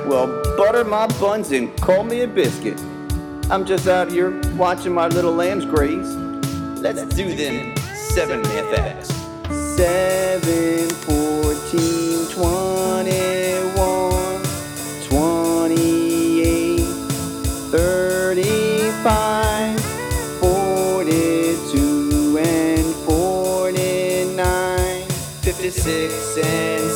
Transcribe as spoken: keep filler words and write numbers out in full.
Well, butter my buns and call me a biscuit. I'm just out here watching my little lambs graze. Let's do them seven math acts. Seven, fourteen, twenty-one, twenty-eight, thirty-five, forty-two, and forty-nine, fifty-six and